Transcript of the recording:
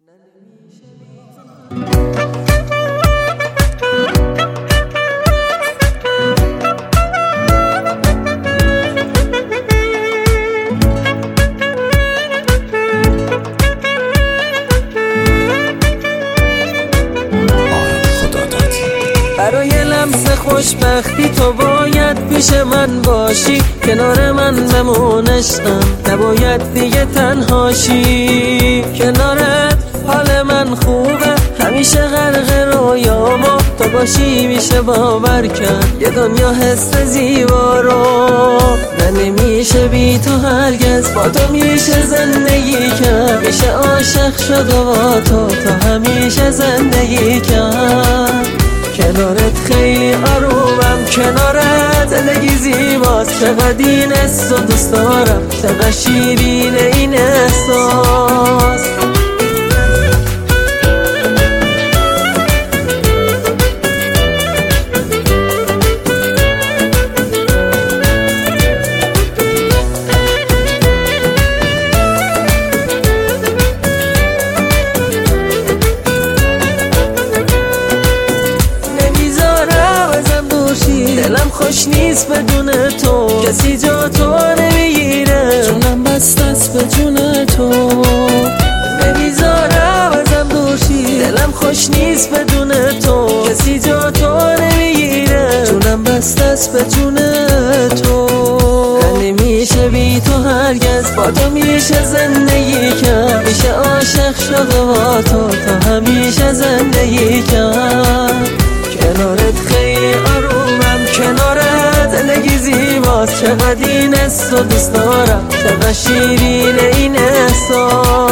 برای لمس خوشبختی تو باید پیش من باشی، کنار من بمون عشقم، نباید دیگه تنهاشی. کنارت حال من خوبه، همیشه غرق رویاما تو باشی میشه باور کرد یه دنیا حس زیبا رو. نمیشه بی تو هرگز، با تو میشه زندگی کرد، میشه عاشق شد و با تو تا همیشه زندگی کرد. کنارت خیلی آرومم، کنارت زندگی زیباست، چقدر این حس رو دوست دارم، چقدر شیرینه این احساس. دلم خوش نیست بدون تو، کسی جا تو نمیگیره، جونم بسته است به جون تو. نمیذارم ازم دوشی، دلم خوش نیست بدون تو، کسی جا تو نمیگیره، جونم بسته است به جون تو. نمیشه بی تو هرگز، با تو میشه زندگی کرد، میشه عاشق شد و با تو تا همیشه زندگی کرد. کنارت خیلی آرومم، کنارت زندگی زیباست، چقدر این حس رو دوست دارم، چقدر شیرینه این احساس.